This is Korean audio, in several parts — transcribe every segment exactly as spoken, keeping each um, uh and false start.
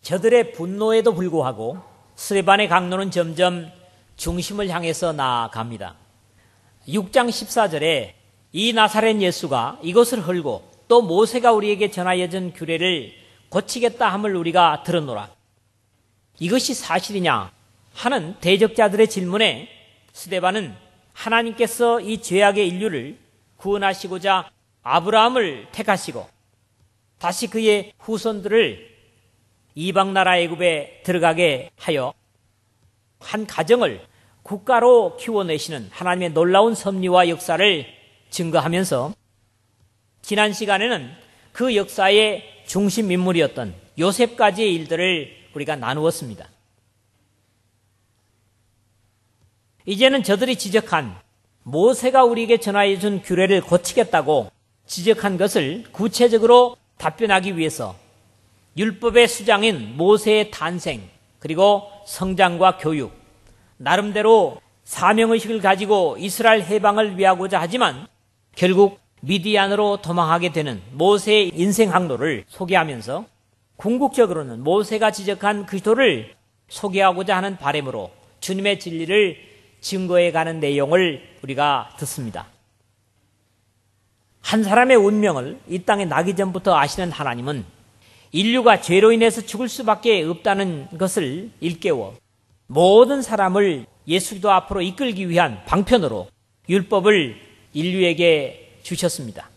저들의 분노에도 불구하고 스데반의 강론은 점점 중심을 향해서 나아갑니다. 육 장 십사 절에 이 나사렛 예수가 이것을 헐고 또 모세가 우리에게 전하여 준 규례를 고치겠다 함을 우리가 들었노라. 이것이 사실이냐 하는 대적자들의 질문에 스데반은 하나님께서 이 죄악의 인류를 구원하시고자 아브라함을 택하시고 다시 그의 후손들을 이방 나라 애굽에 들어가게 하여 한 가정을 국가로 키워내시는 하나님의 놀라운 섭리와 역사를 증거하면서 지난 시간에는 그 역사의 중심 인물이었던 요셉까지의 일들을 우리가 나누었습니다. 이제는 저들이 지적한 모세가 우리에게 전하여 준 규례를 고치겠다고 지적한 것을 구체적으로 답변하기 위해서 율법의 수장인 모세의 탄생, 그리고 성장과 교육, 나름대로 사명의식을 가지고 이스라엘 해방을 위하고자 하지만 결국 미디안으로 도망하게 되는 모세의 인생 항로를 소개하면서 궁극적으로는 모세가 지적한 그리스도를 소개하고자 하는 바람으로 주님의 진리를 증거해가는 내용을 우리가 듣습니다. 한 사람의 운명을 이 땅에 나기 전부터 아시는 하나님은 인류가 죄로 인해서 죽을 수밖에 없다는 것을 일깨워 모든 사람을 예수 그리스도 앞으로 이끌기 위한 방편으로 율법을 인류에게 주셨습니다.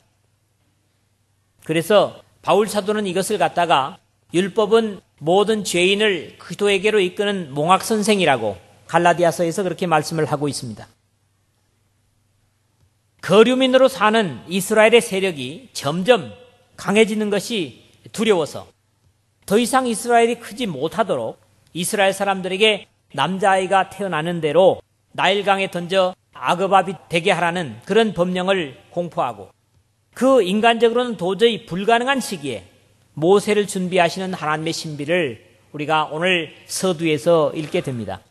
그래서 바울 사도는 이것을 갖다가 율법은 모든 죄인을 그리스도에게로 이끄는 몽학선생이라고 갈라디아서에서 그렇게 말씀을 하고 있습니다. 거류민으로 사는 이스라엘의 세력이 점점 강해지는 것이 두려워서 더 이상 이스라엘이 크지 못하도록 이스라엘 사람들에게 남자아이가 태어나는 대로 나일강에 던져 아그밥이 되게 하라는 그런 법령을 공포하고 그 인간적으로는 도저히 불가능한 시기에 모세를 준비하시는 하나님의 신비를 우리가 오늘 서두에서 읽게 됩니다.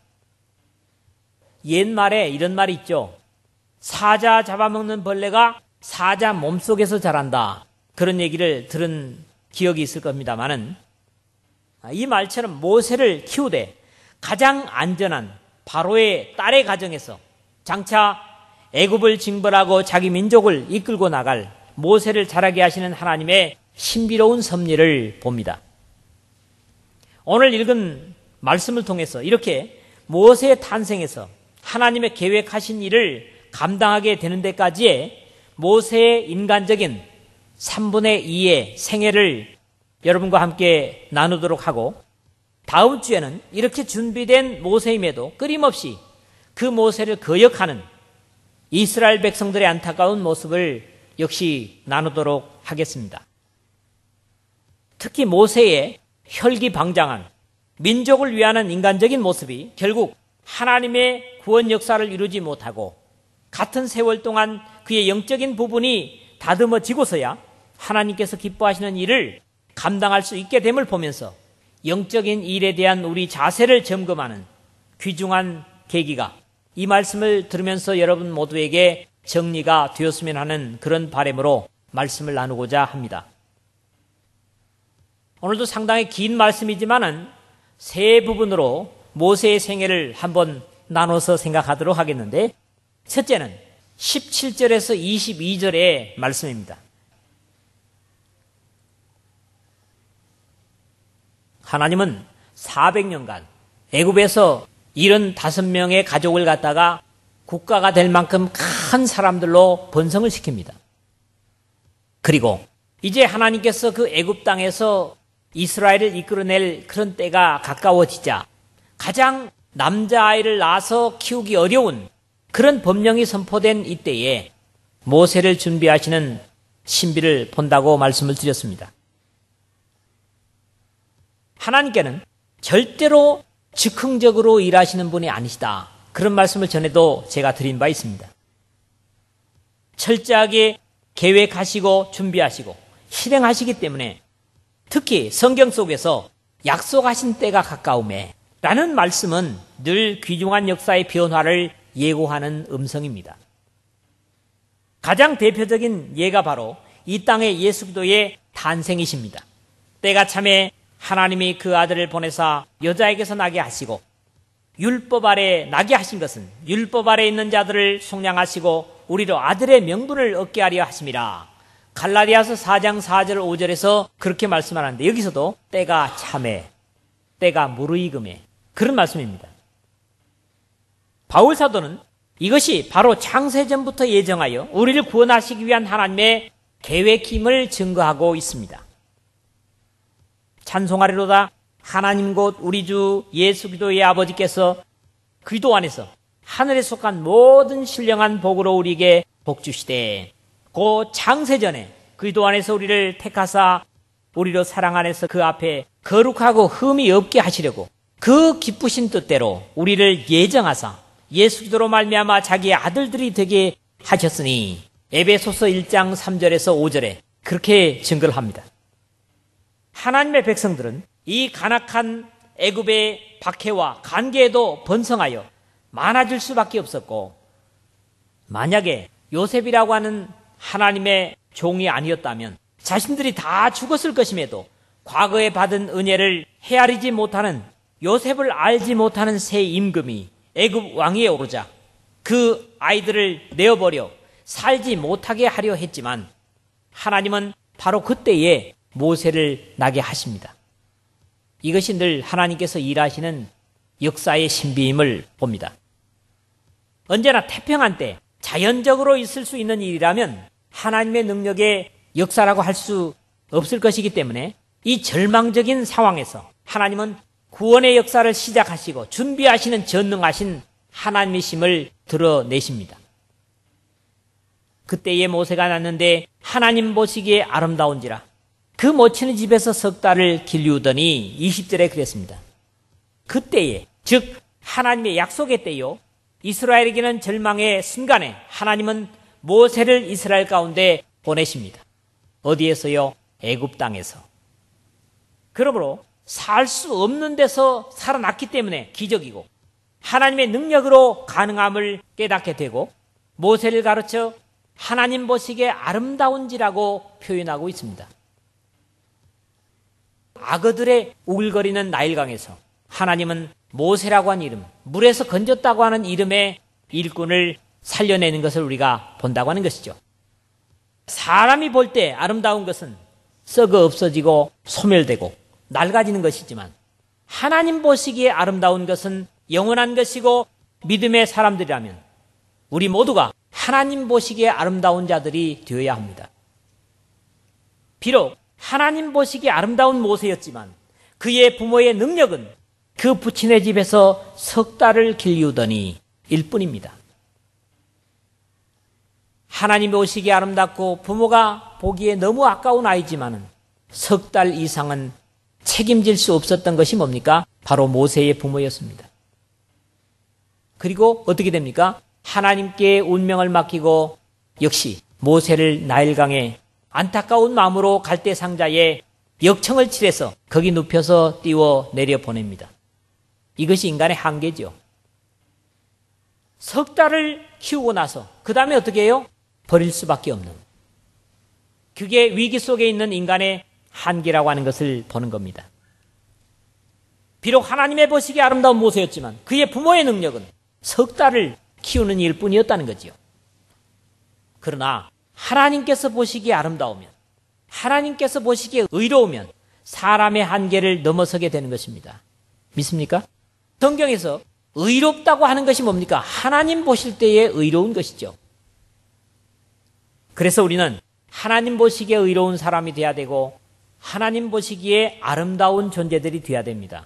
옛말에 이런 말이 있죠. 사자 잡아먹는 벌레가 사자 몸속에서 자란다. 그런 얘기를 들은 기억이 있을 겁니다만은 이 말처럼 모세를 키우되 가장 안전한 바로의 딸의 가정에서 장차 애굽을 징벌하고 자기 민족을 이끌고 나갈 모세를 자라게 하시는 하나님의 신비로운 섭리를 봅니다. 오늘 읽은 말씀을 통해서 이렇게 모세의 탄생에서 하나님의 계획하신 일을 감당하게 되는 데까지의 모세의 인간적인 삼분의 이의 생애를 여러분과 함께 나누도록 하고 다음 주에는 이렇게 준비된 모세임에도 끊임없이 그 모세를 거역하는 이스라엘 백성들의 안타까운 모습을 역시 나누도록 하겠습니다. 특히 모세의 혈기방장한 민족을 위하는 인간적인 모습이 결국 하나님의 구원 역사를 이루지 못하고 같은 세월 동안 그의 영적인 부분이 다듬어지고서야 하나님께서 기뻐하시는 일을 감당할 수 있게 됨을 보면서 영적인 일에 대한 우리 자세를 점검하는 귀중한 계기가 이 말씀을 들으면서 여러분 모두에게 정리가 되었으면 하는 그런 바람으로 말씀을 나누고자 합니다. 오늘도 상당히 긴 말씀이지만은 세 부분으로 모세의 생애를 한번 나눠서 생각하도록 하겠는데 첫째는 십칠 절에서 이십이 절의 말씀입니다. 하나님은 사백 년간 애굽에서 칠십오 명의 가족을 갖다가 국가가 될 만큼 큰 사람들로 번성을 시킵니다. 그리고 이제 하나님께서 그 애굽 땅에서 이스라엘을 이끌어낼 그런 때가 가까워지자 가장 남자아이를 낳아서 키우기 어려운 그런 법령이 선포된 이때에 모세를 준비하시는 신비를 본다고 말씀을 드렸습니다. 하나님께는 절대로 즉흥적으로 일하시는 분이 아니시다. 그런 말씀을 전에도 제가 드린 바 있습니다. 철저하게 계획하시고 준비하시고 실행하시기 때문에 특히 성경 속에서 약속하신 때가 가까움에 라는 말씀은 늘 귀중한 역사의 변화를 예고하는 음성입니다. 가장 대표적인 예가 바로 이 땅의 예수 그리스도의 탄생이십니다. 때가 참에 하나님이 그 아들을 보내사 여자에게서 나게 하시고 율법 아래 나게 하신 것은 율법 아래 있는 자들을 속량하시고 우리로 아들의 명분을 얻게 하려 하심이라. 갈라디아서 사 장 사 절 오 절에서 그렇게 말씀하는데 여기서도 때가 참에 때가 무르익음에 그런 말씀입니다. 바울 사도는 이것이 바로 창세전부터 예정하여 우리를 구원하시기 위한 하나님의 계획임을 증거하고 있습니다. 찬송하리로다. 하나님 곧 우리 주 예수 그리스도의 아버지께서 그리스도 안에서 하늘에 속한 모든 신령한 복으로 우리에게 복 주시되 곧 창세전에 그리스도 안에서 우리를 택하사 우리로 사랑 안에서 그 앞에 거룩하고 흠이 없게 하시려고 그 기쁘신 뜻대로 우리를 예정하사 예수 그리스도로 말미암아 자기의 아들들이 되게 하셨으니 에베소서 일 장 삼 절에서 오 절에 그렇게 증거를 합니다. 하나님의 백성들은 이 간악한 애굽의 박해와 관계에도 번성하여 많아질 수밖에 없었고 만약에 요셉이라고 하는 하나님의 종이 아니었다면 자신들이 다 죽었을 것임에도 과거에 받은 은혜를 헤아리지 못하는 요셉을 알지 못하는 새 임금이 애굽 왕위에 오르자 그 아이들을 내어버려 살지 못하게 하려 했지만 하나님은 바로 그때에 모세를 나게 하십니다. 이것이 늘 하나님께서 일하시는 역사의 신비임을 봅니다. 언제나 태평한 때 자연적으로 있을 수 있는 일이라면 하나님의 능력의 역사라고 할 수 없을 것이기 때문에 이 절망적인 상황에서 하나님은 구원의 역사를 시작하시고 준비하시는 전능하신 하나님이심을 드러내십니다. 그때에 모세가 났는데 하나님 보시기에 아름다운지라 그 모친의 집에서 석 달을 길리우더니 이십 절에 그랬습니다. 그때에 즉 하나님의 약속의 때요 이스라엘에게는 절망의 순간에 하나님은 모세를 이스라엘 가운데 보내십니다. 어디에서요? 애굽 땅에서. 그러므로 살 수 없는 데서 살아났기 때문에 기적이고 하나님의 능력으로 가능함을 깨닫게 되고 모세를 가르쳐 하나님 보시기에 아름다운지라고 표현하고 있습니다. 악어들의 우글거리는 나일강에서 하나님은 모세라고 한 이름, 물에서 건졌다고 하는 이름의 일꾼을 살려내는 것을 우리가 본다고 하는 것이죠. 사람이 볼 때 아름다운 것은 썩어 없어지고 소멸되고 낡아지는 것이지만 하나님 보시기에 아름다운 것은 영원한 것이고 믿음의 사람들이라면 우리 모두가 하나님 보시기에 아름다운 자들이 되어야 합니다. 비록 하나님 보시기에 아름다운 모세였지만 그의 부모의 능력은 그 부친의 집에서 석 달을 길리우더니 일 뿐입니다. 하나님 보시기에 아름답고 부모가 보기에 너무 아까운 아이지만은 석 달 이상은 책임질 수 없었던 것이 뭡니까? 바로 모세의 부모였습니다. 그리고 어떻게 됩니까? 하나님께 운명을 맡기고 역시 모세를 나일강에 안타까운 마음으로 갈대 상자에 역청을 칠해서 거기 눕혀서 띄워 내려 보냅니다. 이것이 인간의 한계죠. 석 달을 키우고 나서 그 다음에 어떻게 해요? 버릴 수밖에 없는. 그게 위기 속에 있는 인간의 한계라고 하는 것을 보는 겁니다. 비록 하나님의 보시기에 아름다운 모세였지만 그의 부모의 능력은 석 달을 키우는 일뿐이었다는 거지요. 그러나 하나님께서 보시기에 아름다우면 하나님께서 보시기에 의로우면 사람의 한계를 넘어서게 되는 것입니다. 믿습니까? 성경에서 의롭다고 하는 것이 뭡니까? 하나님 보실 때에 의로운 것이죠. 그래서 우리는 하나님 보시기에 의로운 사람이 되어야 되고 하나님 보시기에 아름다운 존재들이 되어야 됩니다.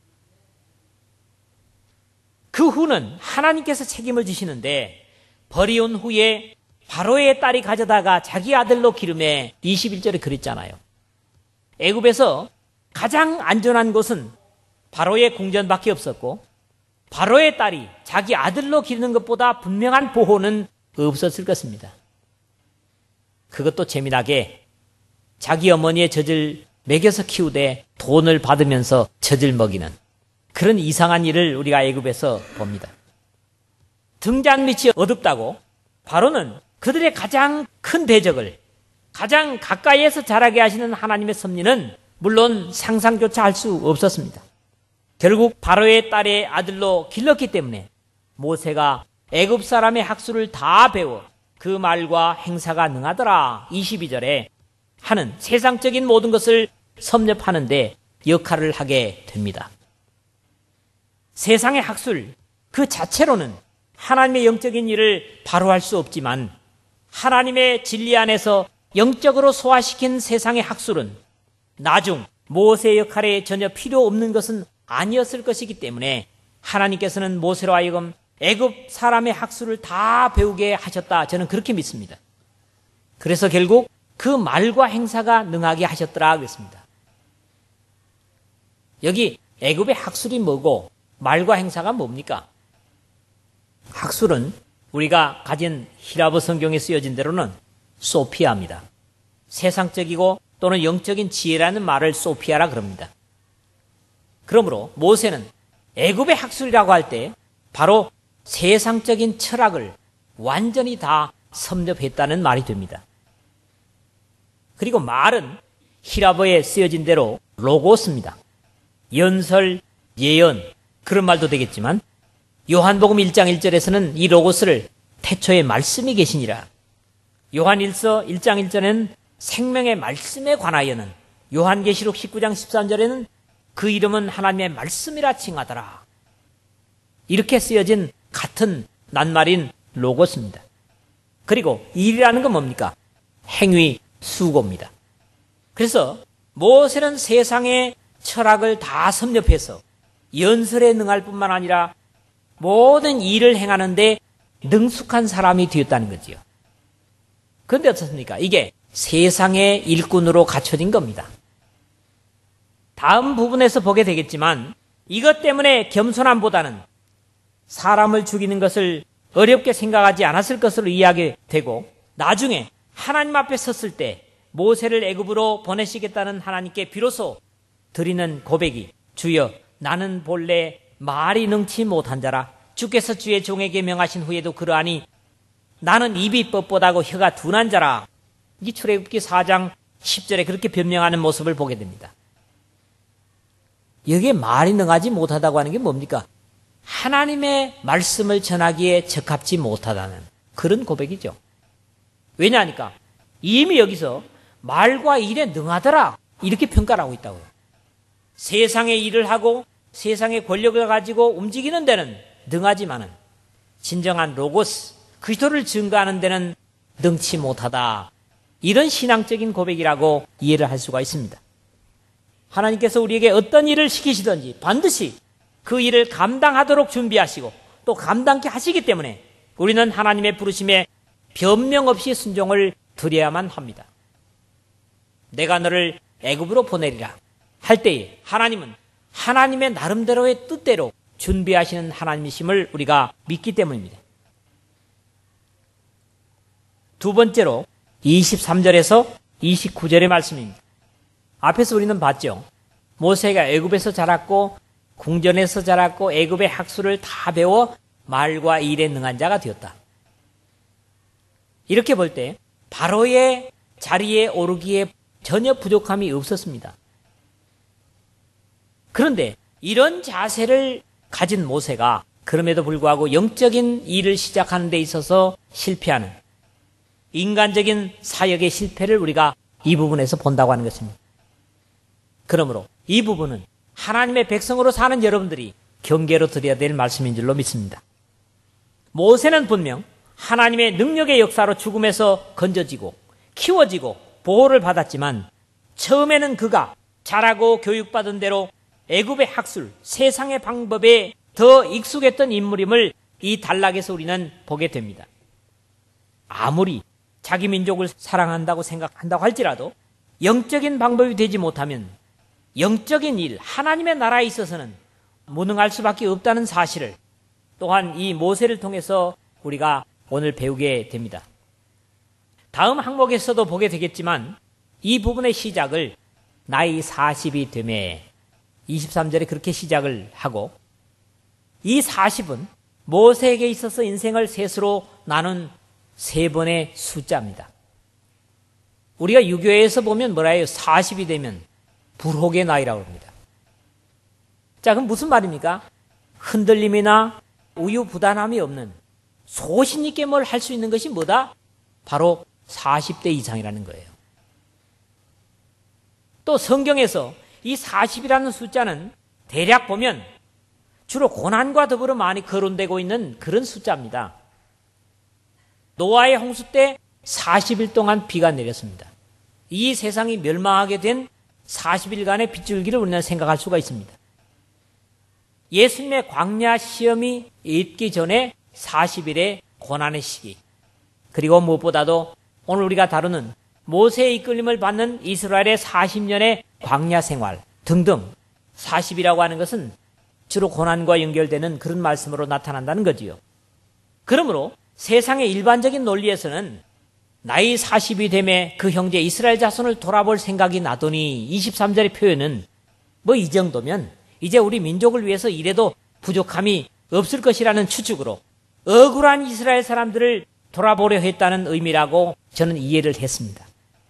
그 후는 하나님께서 책임을 지시는데 버리온 후에 바로의 딸이 가져다가 자기 아들로 기름에 이십일 절에 그랬잖아요. 애굽에서 가장 안전한 곳은 바로의 궁전밖에 없었고 바로의 딸이 자기 아들로 기르는 것보다 분명한 보호는 없었을 것입니다. 그것도 재미나게 자기 어머니의 젖을 먹여서 키우되 돈을 받으면서 젖을 먹이는 그런 이상한 일을 우리가 애굽에서 봅니다. 등잔 밑이 어둡다고 바로는 그들의 가장 큰 대적을 가장 가까이에서 자라게 하시는 하나님의 섭리는 물론 상상조차 할 수 없었습니다. 결국 바로의 딸의 아들로 길렀기 때문에 모세가 애굽 사람의 학수를 다 배워 그 말과 행사가 능하더라 이십이 절에 하는 세상적인 모든 것을 섭렵하는 데 역할을 하게 됩니다. 세상의 학술 그 자체로는 하나님의 영적인 일을 바로 할 수 없지만 하나님의 진리 안에서 영적으로 소화시킨 세상의 학술은 나중 모세 역할에 전혀 필요 없는 것은 아니었을 것이기 때문에 하나님께서는 모세로 하여금 애굽 사람의 학술을 다 배우게 하셨다. 저는 그렇게 믿습니다. 그래서 결국 그 말과 행사가 능하게 하셨더라 그랬습니다. 여기 애굽의 학술이 뭐고 말과 행사가 뭡니까? 학술은 우리가 가진 히라보 성경에 쓰여진 대로는 소피아입니다. 세상적이고 또는 영적인 지혜라는 말을 소피아라 그럽니다. 그러므로 모세는 애굽의 학술이라고 할 때 바로 세상적인 철학을 완전히 다 섭렵했다는 말이 됩니다. 그리고 말은 히라보에 쓰여진 대로 로고스입니다. 연설, 예언 그런 말도 되겠지만 요한복음 일 장 일 절에서는 이 로고스를 태초에 말씀이 계시니라. 요한 일서 일 장 일 절에는 생명의 말씀에 관하여는, 요한계시록 십구 장 십삼 절에는 그 이름은 하나님의 말씀이라 칭하더라. 이렇게 쓰여진 같은 낱말인 로고스입니다. 그리고 일이라는 건 뭡니까? 행위, 수고입니다. 그래서 모세는 세상의 철학을 다 섭렵해서 연설에 능할 뿐만 아니라 모든 일을 행하는데 능숙한 사람이 되었다는 거지요. 그런데 어떻습니까? 이게 세상의 일꾼으로 갖춰진 겁니다. 다음 부분에서 보게 되겠지만 이것 때문에 겸손함보다는 사람을 죽이는 것을 어렵게 생각하지 않았을 것으로 이해하게 되고 나중에 하나님 앞에 섰을 때 모세를 애굽으로 보내시겠다는 하나님께 비로소 드리는 고백이 주여 나는 본래 말이 능치 못한 자라 주께서 주의 종에게 명하신 후에도 그러하니 나는 입이 뻣뻣하고 혀가 둔한 자라. 이 출애굽기 사 장 십 절에 그렇게 변명하는 모습을 보게 됩니다. 여기에 말이 능하지 못하다고 하는 게 뭡니까? 하나님의 말씀을 전하기에 적합지 못하다는 그런 고백이죠. 왜냐하니까 이미 여기서 말과 일에 능하더라 이렇게 평가를 하고 있다고요. 세상의 일을 하고 세상의 권력을 가지고 움직이는 데는 능하지만은 진정한 로고스, 그리스도를 증거하는 데는 능치 못하다. 이런 신앙적인 고백이라고 이해를 할 수가 있습니다. 하나님께서 우리에게 어떤 일을 시키시든지 반드시 그 일을 감당하도록 준비하시고 또 감당케 하시기 때문에 우리는 하나님의 부르심에 변명 없이 순종을 드려야만 합니다. 내가 너를 애굽으로 보내리라 할 때에 하나님은 하나님의 나름대로의 뜻대로 준비하시는 하나님이심을 우리가 믿기 때문입니다. 두 번째로 이십삼 절에서 이십구 절의 말씀입니다. 앞에서 우리는 봤죠. 모세가 애굽에서 자랐고 궁전에서 자랐고 애굽의 학술을 다 배워 말과 일에 능한 자가 되었다. 이렇게 볼 때 바로의 자리에 오르기에 전혀 부족함이 없었습니다. 그런데 이런 자세를 가진 모세가 그럼에도 불구하고 영적인 일을 시작하는 데 있어서 실패하는 인간적인 사역의 실패를 우리가 이 부분에서 본다고 하는 것입니다. 그러므로 이 부분은 하나님의 백성으로 사는 여러분들이 경계로 드려야 될 말씀인 줄로 믿습니다. 모세는 분명 하나님의 능력의 역사로 죽음에서 건져지고 키워지고 보호를 받았지만 처음에는 그가 자라고 교육받은 대로 애굽의 학술, 세상의 방법에 더 익숙했던 인물임을 이 단락에서 우리는 보게 됩니다. 아무리 자기 민족을 사랑한다고 생각한다고 할지라도 영적인 방법이 되지 못하면 영적인 일, 하나님의 나라에 있어서는 무능할 수밖에 없다는 사실을 또한 이 모세를 통해서 우리가 오늘 배우게 됩니다. 다음 항목에서도 보게 되겠지만 이 부분의 시작을 나이 사십이 되매 이십삼 절에 그렇게 시작을 하고 이 사십은 모세에게 있어서 인생을 셋으로 나눈 세 번의 숫자입니다. 우리가 유교에서 보면 뭐라 해요? 사십이 되면 불혹의 나이라고 합니다. 자, 그럼 무슨 말입니까? 흔들림이나 우유부단함이 없는 소신 있게 뭘 할 수 있는 것이 뭐다? 바로 사십 대 이상이라는 거예요. 또 성경에서 이 사십이라는 숫자는 대략 보면 주로 고난과 더불어 많이 거론되고 있는 그런 숫자입니다. 노아의 홍수 때 사십 일 동안 비가 내렸습니다. 이 세상이 멸망하게 된 사십 일간의 빗줄기를 우리는 생각할 수가 있습니다. 예수님의 광야 시험이 있기 전에 사십 일의 고난의 시기, 그리고 무엇보다도 오늘 우리가 다루는 모세의 이끌림을 받는 이스라엘의 사십 년의 광야 생활 등등, 사십이라고 하는 것은 주로 고난과 연결되는 그런 말씀으로 나타난다는 거지요. 그러므로 세상의 일반적인 논리에서는 나이 사십이 되매 그 형제 이스라엘 자손을 돌아볼 생각이 나더니 이십삼 절의 표현은 뭐 이 정도면 이제 우리 민족을 위해서 이래도 부족함이 없을 것이라는 추측으로 억울한 이스라엘 사람들을 돌아보려 했다는 의미라고 저는 이해를 했습니다.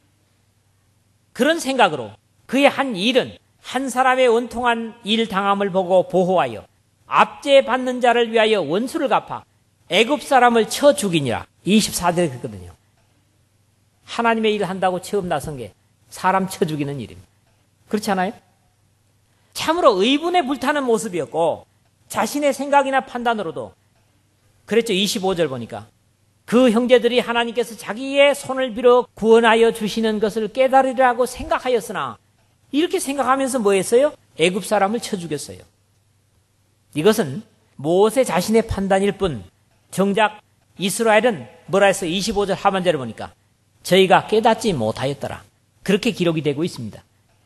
그런 생각으로 그의 한 일은 한 사람의 원통한 일 당함을 보고 보호하여 압제받는 자를 위하여 원수를 갚아 애굽 사람을 쳐 죽이니라. 이십사 절에 그랬거든요. 하나님의 일을 한다고 처음 나선 게 사람 쳐 죽이는 일입니다. 그렇지 않아요? 참으로 의분에 불타는 모습이었고 자신의 생각이나 판단으로도 그랬죠. 이십오 절 보니까 그 형제들이 하나님께서 자기의 손을 빌어 구원하여 주시는 것을 깨달으리라고 생각하였으나 이렇게 생각하면서 뭐 했어요? 애굽 사람을 쳐 죽였어요. 이것은 모세 자신의 판단일 뿐 정작 이스라엘은 뭐라 했어? 이십오 절 하반절을 보니까 저희가 깨닫지 못하였더라. 그렇게 기록이 되고 있습니다.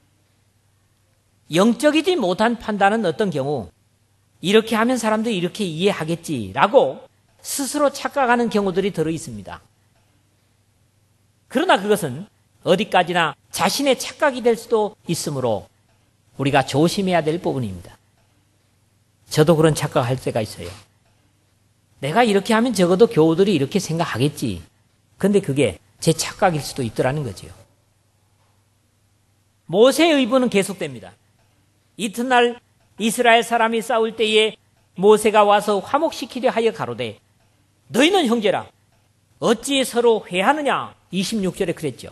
영적이지 못한 판단은 어떤 경우 이렇게 하면 사람들이 이렇게 이해하겠지라고 스스로 착각하는 경우들이 들어 있습니다. 그러나 그것은 어디까지나 자신의 착각이 될 수도 있으므로 우리가 조심해야 될 부분입니다. 저도 그런 착각할 때가 있어요. 내가 이렇게 하면 적어도 교우들이 이렇게 생각하겠지. 근데 그게 제 착각일 수도 있더라는 거죠. 모세의 의분은 계속됩니다. 이튿날 이스라엘 사람이 싸울 때에 모세가 와서 화목시키려 하여 가로되 너희는 형제라 어찌 서로 회하느냐. 이십육 절에 그랬죠.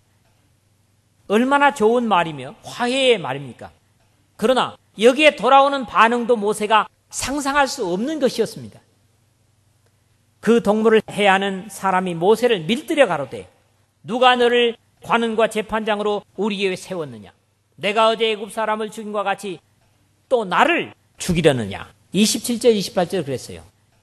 얼마나 좋은 말이며 화해의 말입니까? 그러나 여기에 돌아오는 반응도 모세가 상상할 수 없는 것이었습니다. 그 동물을 해하는 사람이 모세를 밀들여 가로되 누가 너를 관원과 재판장으로 우리에게 세웠느냐. 내가 어제 애굽 사람을 죽인 것과 같이 또 나를 죽이려느냐. 이십칠 절 이십팔 절 그랬어요.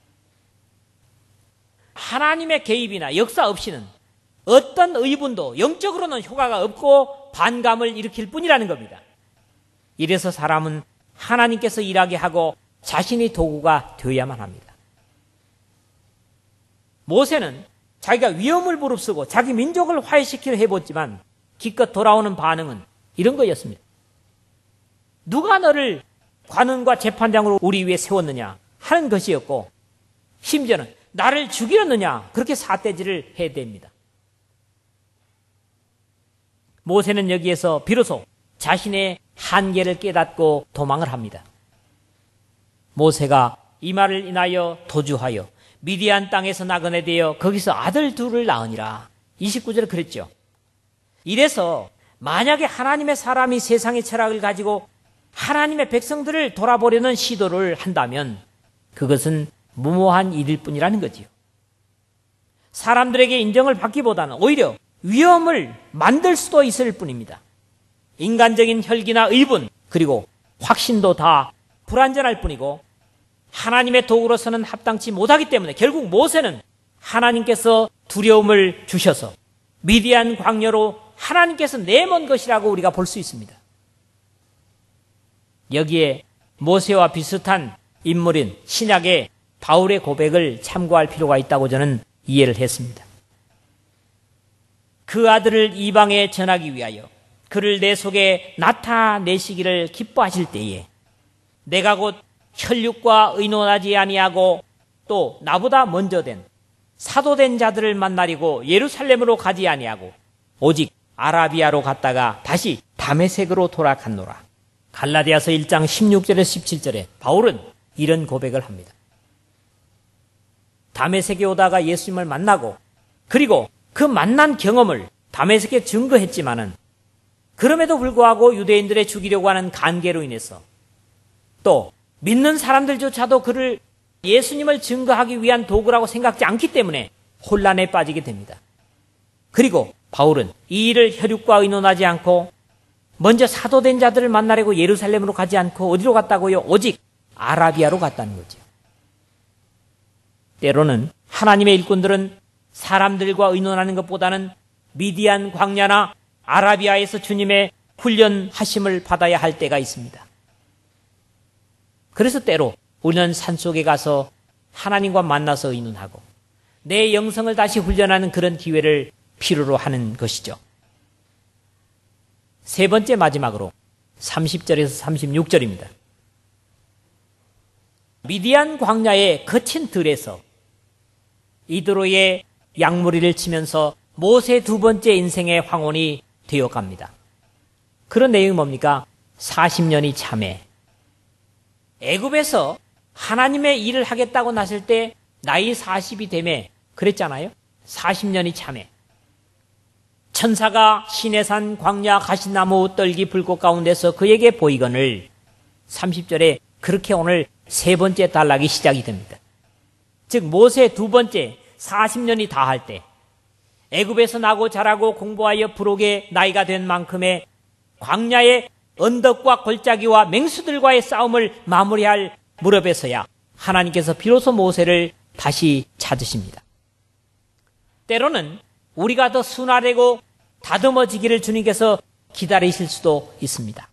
하나님의 개입이나 역사 없이는 어떤 의분도 영적으로는 효과가 없고 반감을 일으킬 뿐이라는 겁니다. 이래서 사람은 하나님께서 일하게 하고 자신이 도구가 되어야만 합니다. 모세는 자기가 위험을 무릅쓰고 자기 민족을 화해시키려 해봤지만 기껏 돌아오는 반응은 이런 거였습니다. 누가 너를 관원과 재판장으로 우리 위에 세웠느냐 하는 것이었고 심지어는 나를 죽이려느냐 그렇게 삿대질을 해댑니다. 모세는 여기에서 비로소 자신의 한계를 깨닫고 도망을 합니다. 모세가 이 말을 인하여 도주하여 미디안 땅에서 나그네 되어 거기서 아들 둘을 낳으니라. 이십구 절에 그랬죠. 이래서 만약에 하나님의 사람이 세상의 철학을 가지고 하나님의 백성들을 돌아보려는 시도를 한다면 그것은 무모한 일일 뿐이라는 거지요. 사람들에게 인정을 받기보다는 오히려 위험을 만들 수도 있을 뿐입니다. 인간적인 혈기나 의분 그리고 확신도 다 불완전할 뿐이고 하나님의 도구로서는 합당치 못하기 때문에 결국 모세는 하나님께서 두려움을 주셔서 미디안 광야로 하나님께서 내몬 것이라고 우리가 볼 수 있습니다. 여기에 모세와 비슷한 인물인 신약의 바울의 고백을 참고할 필요가 있다고 저는 이해를 했습니다. 그 아들을 이방에 전하기 위하여 그를 내 속에 나타내시기를 기뻐하실 때에 내가 곧 혈육과 의논하지 아니하고 또 나보다 먼저 된 사도된 자들을 만나리고 예루살렘으로 가지 아니하고 오직 아라비아로 갔다가 다시 다메섹으로 돌아갔노라. 갈라디아서 일 장 십육 절에서 십칠 절에 바울은 이런 고백을 합니다. 다메섹에 오다가 예수님을 만나고 그리고 그 만난 경험을 다메섹에 증거했지만은 그럼에도 불구하고 유대인들의 죽이려고 하는 간계로 인해서 또 믿는 사람들조차도 그를 예수님을 증거하기 위한 도구라고 생각지 않기 때문에 혼란에 빠지게 됩니다. 그리고 바울은 이 일을 혈육과 의논하지 않고 먼저 사도된 자들을 만나려고 예루살렘으로 가지 않고 어디로 갔다고요? 오직 아라비아로 갔다는 거죠. 때로는 하나님의 일꾼들은 사람들과 의논하는 것보다는 미디안 광야나 아라비아에서 주님의 훈련하심을 받아야 할 때가 있습니다. 그래서 때로 우리는 산속에 가서 하나님과 만나서 의논하고 내 영성을 다시 훈련하는 그런 기회를 필요로 하는 것이죠. 세 번째 마지막으로 삼십 절에서 삼십육 절입니다. 미디안 광야의 거친 들에서 이드로의 양무리를 치면서 모세 두 번째 인생의 황혼이 되어갑니다. 그런 내용이 뭡니까? 사십 년이 참해. 애굽에서 하나님의 일을 하겠다고 나설 때 나이 사십이 되매 그랬잖아요. 사십 년이 참해. 천사가 시내산 광야 가시나무 떨기 불꽃 가운데서 그에게 보이거늘 삼십 절에 그렇게 오늘 세 번째 단락이 시작이 됩니다. 즉 모세 두 번째 사십 년이 다할 때 애굽에서 나고 자라고 공부하여 부록의 나이가 된 만큼의 광야의 언덕과 골짜기와 맹수들과의 싸움을 마무리할 무렵에서야 하나님께서 비로소 모세를 다시 찾으십니다. 때로는 우리가 더 순화되고 다듬어지기를 주님께서 기다리실 수도 있습니다.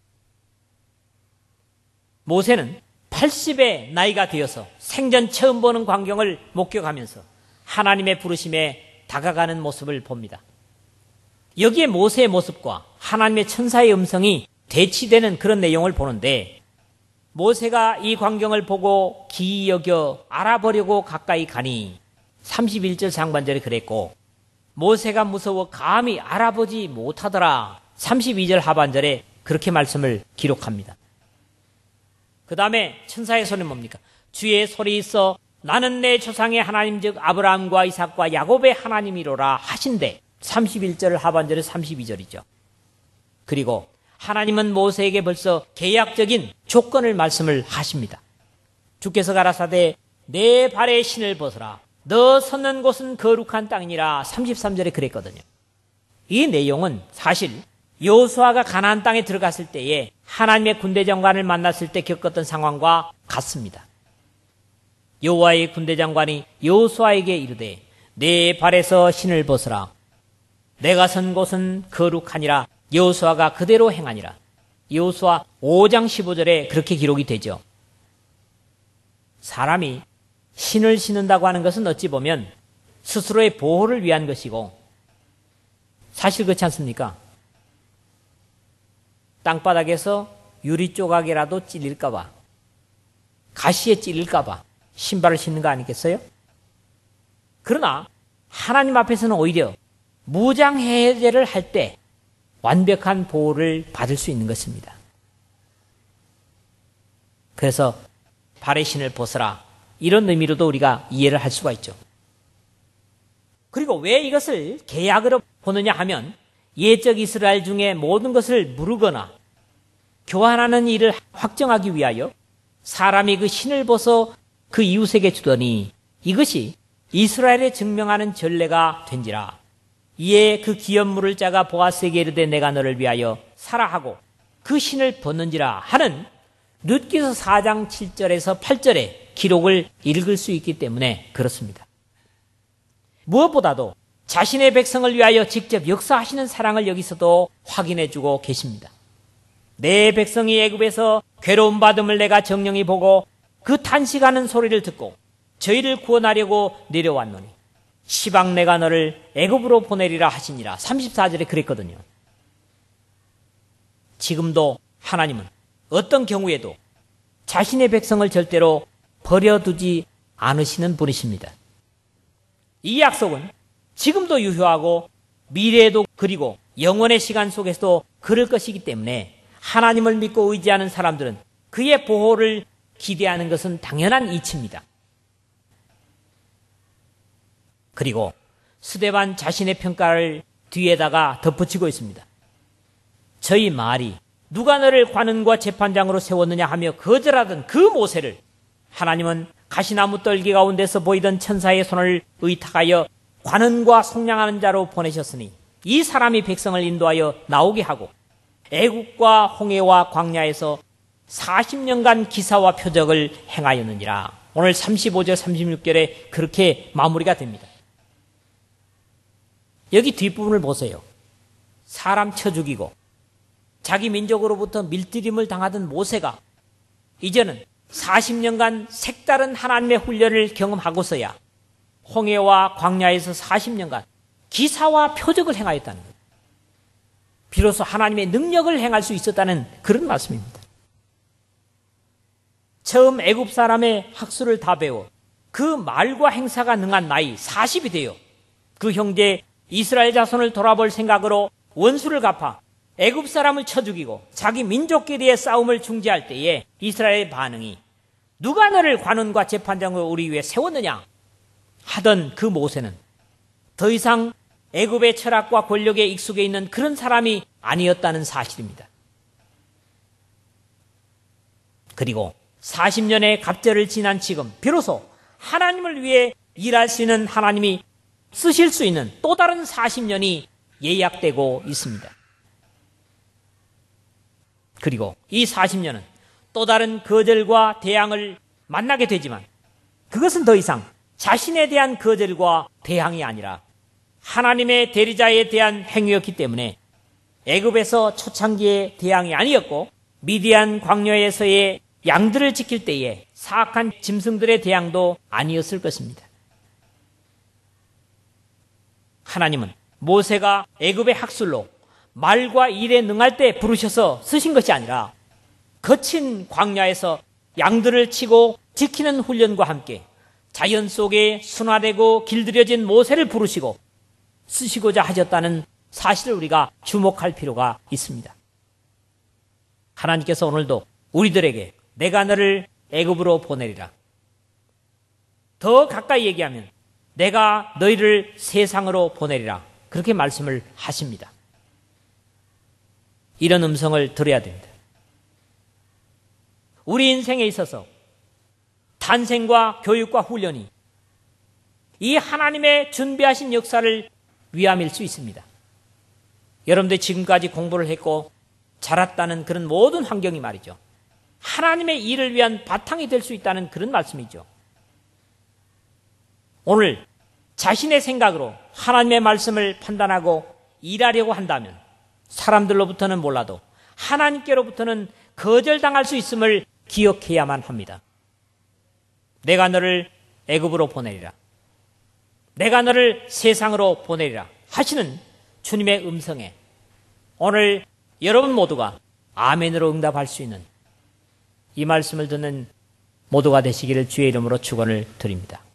모세는 팔십의 나이가 되어서 생전 처음 보는 광경을 목격하면서 하나님의 부르심에 다가가는 모습을 봅니다. 여기에 모세의 모습과 하나님의 천사의 음성이 대치되는 그런 내용을 보는데 모세가 이 광경을 보고 기이 여겨 알아보려고 가까이 가니 삼십일 절 상반절에 그랬고 모세가 무서워 감히 알아보지 못하더라. 삼십이 절 하반절에 그렇게 말씀을 기록합니다. 그 다음에 천사의 소리는 뭡니까? 주의 소리 있어 나는 내 조상의 하나님 즉 아브라함과 이삭과 야곱의 하나님이로라 하신대. 삼십일 절 하반절에 삼십이 절이죠. 그리고 하나님은 모세에게 벌써 계약적인 조건을 말씀을 하십니다. 주께서 가라사대 내 발에 신을 벗어라. 너 섰는 곳은 거룩한 땅이니라. 삼십삼 절에 그랬거든요. 이 내용은 사실 여호수아가 가나안 땅에 들어갔을 때에 하나님의 군대 장관을 만났을 때 겪었던 상황과 같습니다. 여호와의 군대 장관이 여호수아에게 이르되 내 발에서 신을 벗어라. 내가 선 곳은 거룩하니라. 여호수아가 그대로 행하니라. 여호수아 오 장 십오 절에 그렇게 기록이 되죠. 사람이 신을 신는다고 하는 것은 어찌 보면 스스로의 보호를 위한 것이고 사실 그렇지 않습니까? 땅바닥에서 유리 조각이라도 찔릴까 봐, 가시에 찔릴까 봐 신발을 신는 거 아니겠어요? 그러나 하나님 앞에서는 오히려 무장해제를 할 때 완벽한 보호를 받을 수 있는 것입니다. 그래서 발의 신을 벗어라. 이런 의미로도 우리가 이해를 할 수가 있죠. 그리고 왜 이것을 계약으로 보느냐 하면 예적 이스라엘 중에 모든 것을 무르거나 교환하는 일을 확정하기 위하여 사람이 그 신을 벗어 그 이웃에게 주더니 이것이 이스라엘에 증명하는 전례가 된지라. 이에 그 기업물을 짜가 보아스에게 이르되 내가 너를 위하여 사라 하고 그 신을 벗는지라 하는 룻기서 사 장 칠 절에서 팔 절의 기록을 읽을 수 있기 때문에 그렇습니다. 무엇보다도 자신의 백성을 위하여 직접 역사하시는 사랑을 여기서도 확인해주고 계십니다. 내 백성이 애굽에서 괴로움 받음을 내가 정령히 보고 그 탄식하는 소리를 듣고 저희를 구원하려고 내려왔노니 시방 내가 너를 애굽으로 보내리라 하시니라. 삼십사 절에 그랬거든요. 지금도 하나님은 어떤 경우에도 자신의 백성을 절대로 버려두지 않으시는 분이십니다. 이 약속은 지금도 유효하고 미래에도 그리고 영원의 시간 속에서도 그럴 것이기 때문에 하나님을 믿고 의지하는 사람들은 그의 보호를 기대하는 것은 당연한 이치입니다. 그리고 스데반 자신의 평가를 뒤에다가 덧붙이고 있습니다. 저희 말이 누가 너를 관원과 재판장으로 세웠느냐 하며 거절하던 그 모세를 하나님은 가시나무 떨기 가운데서 보이던 천사의 손을 의탁하여 관원과 속량하는 자로 보내셨으니 이 사람이 백성을 인도하여 나오게 하고 애국과 홍해와 광야에서 사십 년간 기사와 표적을 행하였느니라. 오늘 삼십오 절 삼십육 절에 그렇게 마무리가 됩니다. 여기 뒷부분을 보세요. 사람 쳐 죽이고 자기 민족으로부터 밀들임을 당하던 모세가 이제는 사십 년간 색다른 하나님의 훈련을 경험하고서야 홍해와 광야에서 사십 년간 기사와 표적을 행하였다는 거예요. 비로소 하나님의 능력을 행할 수 있었다는 그런 말씀입니다. 처음 애굽 사람의 학수를 다 배워 그 말과 행사가 능한 나이 사십이 되어 그 형제 이스라엘 자손을 돌아볼 생각으로 원수를 갚아 애굽 사람을 쳐 죽이고 자기 민족끼리의 싸움을 중지할 때에 이스라엘의 반응이 누가 너를 관원과 재판장으로 우리 위에 세웠느냐 하던 그 모세는 더 이상 애굽의 철학과 권력에 익숙해 있는 그런 사람이 아니었다는 사실입니다. 그리고 사십 년의 갑절을 지난 지금 비로소 하나님을 위해 일할 수 있는 하나님이 쓰실 수 있는 또 다른 사십 년이 예약되고 있습니다. 그리고 이 사십 년은 또 다른 거절과 대항을 만나게 되지만 그것은 더 이상 자신에 대한 거절과 대항이 아니라 하나님의 대리자에 대한 행위였기 때문에 애굽에서 초창기의 대항이 아니었고 미디안 광야에서의 양들을 지킬 때에 사악한 짐승들의 대항도 아니었을 것입니다. 하나님은 모세가 애굽의 학술로 말과 일에 능할 때 부르셔서 쓰신 것이 아니라 거친 광야에서 양들을 치고 지키는 훈련과 함께 자연 속에 순화되고 길들여진 모세를 부르시고 쓰시고자 하셨다는 사실을 우리가 주목할 필요가 있습니다. 하나님께서 오늘도 우리들에게 내가 너를 애굽으로 보내리라. 더 가까이 얘기하면 내가 너희를 세상으로 보내리라. 그렇게 말씀을 하십니다. 이런 음성을 들어야 됩니다. 우리 인생에 있어서 탄생과 교육과 훈련이 이 하나님의 준비하신 역사를 위함일 수 있습니다. 여러분들 지금까지 공부를 했고 자랐다는 그런 모든 환경이 말이죠. 하나님의 일을 위한 바탕이 될 수 있다는 그런 말씀이죠. 오늘 자신의 생각으로 하나님의 말씀을 판단하고 일하려고 한다면 사람들로부터는 몰라도 하나님께로부터는 거절당할 수 있음을 기억해야만 합니다. 내가 너를 애굽으로 보내리라. 내가 너를 세상으로 보내리라 하시는 주님의 음성에 오늘 여러분 모두가 아멘으로 응답할 수 있는 이 말씀을 듣는 모두가 되시기를 주의 이름으로 축원을 드립니다.